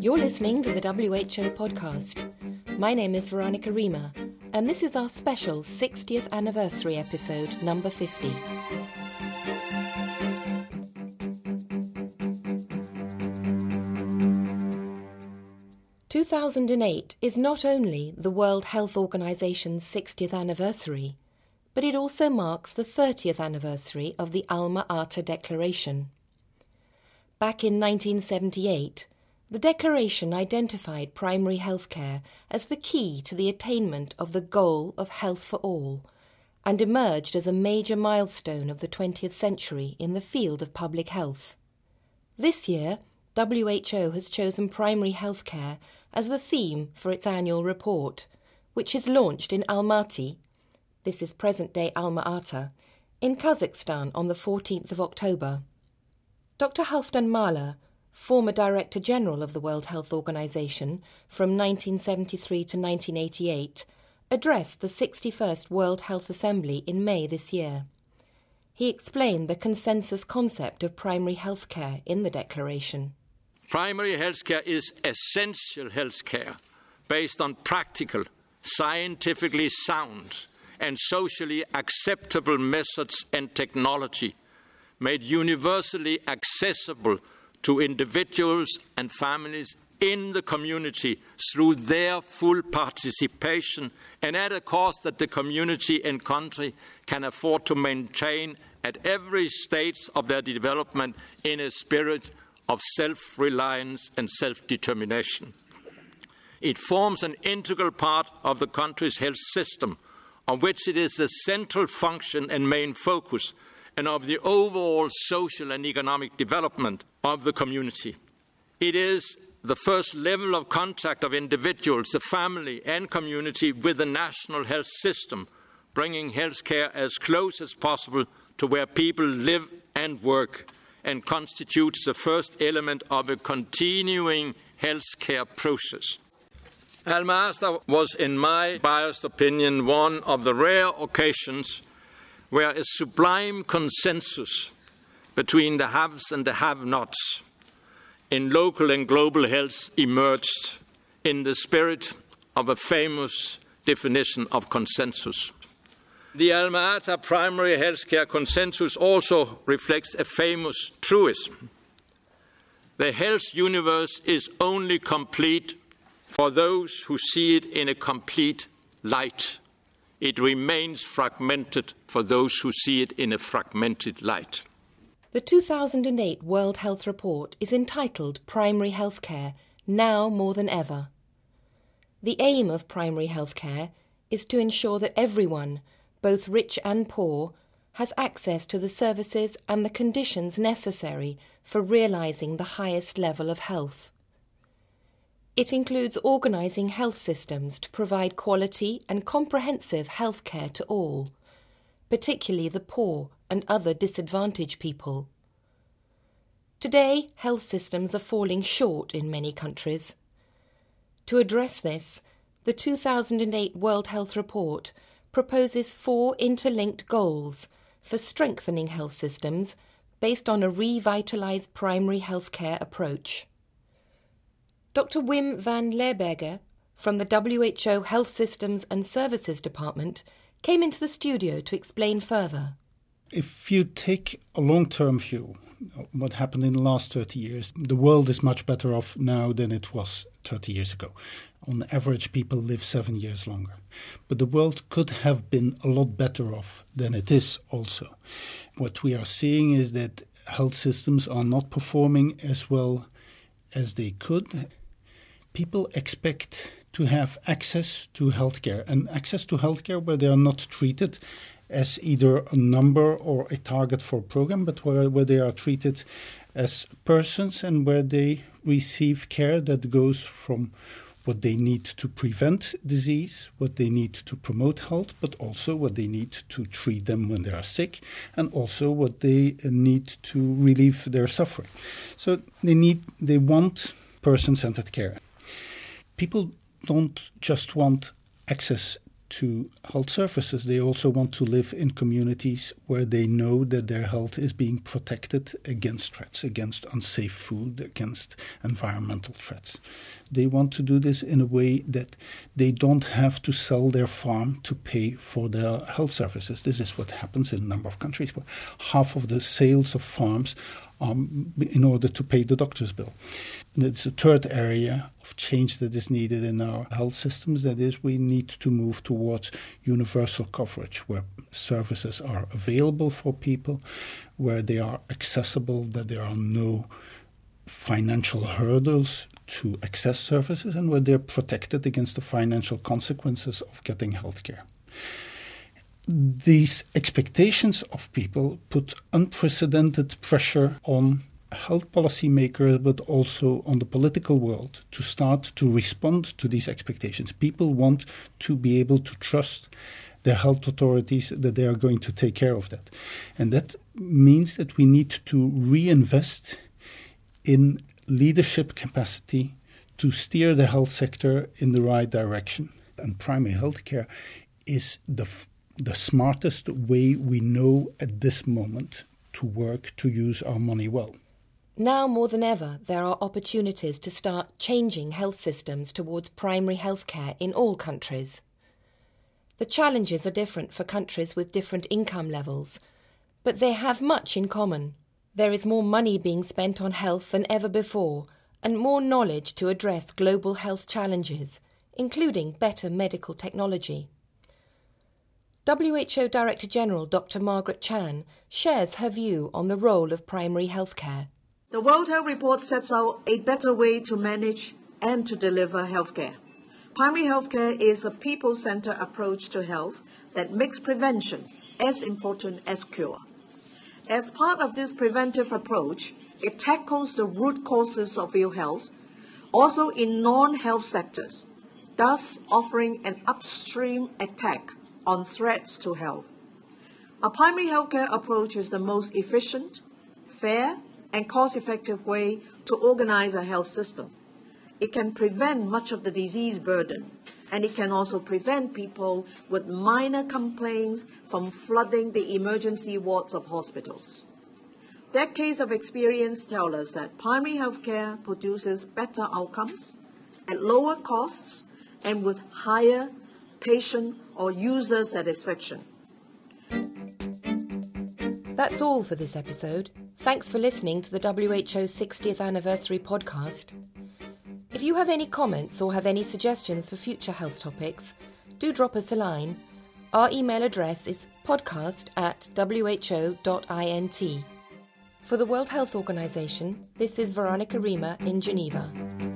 You're listening to the WHO podcast. My name is Veronica Riemer, and this is our special 60th anniversary episode, number 50. "2008 is not only the World Health Organization's 60th anniversary, but it also marks the 30th anniversary of the Alma Ata Declaration. Back in 1978, the Declaration identified primary healthcare as the key to the attainment of the goal of health for all, and emerged as a major milestone of the 20th century in the field of public health. This year, WHO has chosen primary healthcare as the theme for its annual report, which is launched in Almaty, this is present-day Alma-Ata, in Kazakhstan on the 14th of October. Dr. Halfdan Mahler, former Director General of the World Health Organization from 1973 to 1988, addressed the 61st World Health Assembly in May this year. He explained the consensus concept of primary healthcare in the declaration. Primary healthcare is essential healthcare based on practical, scientifically sound, and socially acceptable methods and technology, made universally accessible to individuals and families in the community through their full participation and at a cost that the community and country can afford to maintain at every stage of their development in a spirit of self-reliance and self-determination. It forms an integral part of the country's health system, on which it is the central function and main focus, and of the overall social and economic development of the community. It is the first level of contact of individuals, the family and community with the national health system, bringing healthcare as close as possible to where people live and work, and constitutes the first element of a continuing healthcare process. Alma-Ata was, in my biased opinion, one of the rare occasions where a sublime consensus between the haves and the have-nots in local and global health emerged in the spirit of a famous definition of consensus. The Alma-Ata primary healthcare consensus also reflects a famous truism. The health universe is only complete for those who see it in a complete light. It remains fragmented for those who see it in a fragmented light. The 2008 World Health Report is entitled Primary Healthcare, Now More Than Ever. The aim of primary healthcare is to ensure that everyone, both rich and poor, has access to the services and the conditions necessary for realizing the highest level of health. It includes organising health systems to provide quality and comprehensive health care to all, particularly the poor and other disadvantaged people. Today, health systems are falling short in many countries. To address this, the 2008 World Health Report proposes 4 interlinked goals for strengthening health systems based on a revitalised primary healthcare approach. Dr. Wim van Leerberghe from the WHO Health Systems and Services Department came into the studio to explain further. If you take a long-term view, what happened in the last 30 years, the world is much better off now than it was 30 years ago. On average, people live 7 years longer. But the world could have been a lot better off than it is also. What we are seeing is that health systems are not performing as well as they could. People expect to have access to healthcare, and access to healthcare where they are not treated as either a number or a target for a program, but where they are treated as persons and where they receive care that goes from what they need to prevent disease, what they need to promote health, but also what they need to treat them when they are sick, and also what they need to relieve their suffering. So they want person-centered care. People don't just want access to health services. They also want to live in communities where they know that their health is being protected against threats, against unsafe food, against environmental threats. They want to do this in a way that they don't have to sell their farm to pay for their health services. This is what happens in a number of countries, where half of the sales of farms in order to pay the doctor's bill. It's a third area of change that is needed in our health systems. That is, we need to move towards universal coverage, where services are available for people, where they are accessible, that there are no financial hurdles to access services, and where they're protected against the financial consequences of getting healthcare. These expectations of people put unprecedented pressure on health policymakers, but also on the political world to start to respond to these expectations. People want to be able to trust their health authorities that they are going to take care of that. And that means that we need to reinvest in leadership capacity to steer the health sector in the right direction. And primary healthcare is the smartest way we know at this moment to work to use our money well. Now more than ever, there are opportunities to start changing health systems towards primary healthcare in all countries. The challenges are different for countries with different income levels, but they have much in common. There is more money being spent on health than ever before, and more knowledge to address global health challenges, including better medical technology. WHO Director-General Dr. Margaret Chan shares her view on the role of primary healthcare. The World Health Report sets out a better way to manage and to deliver healthcare. Primary healthcare is a people-centered approach to health that makes prevention as important as cure. As part of this preventive approach, it tackles the root causes of ill health, also in non-health sectors, thus offering an upstream attack on threats to health. A primary healthcare approach is the most efficient, fair, and cost-effective way to organize a health system. It can prevent much of the disease burden, and it can also prevent people with minor complaints from flooding the emergency wards of hospitals. Decades of experience tell us that primary healthcare produces better outcomes at lower costs and with higher patient or user satisfaction. That's all for this episode. Thanks for listening to the WHO 60th Anniversary podcast. If you have any comments or have any suggestions for future health topics, do drop us a line. Our email address is podcast@who.int. For the World Health Organization, this is Veronica Riemer in Geneva.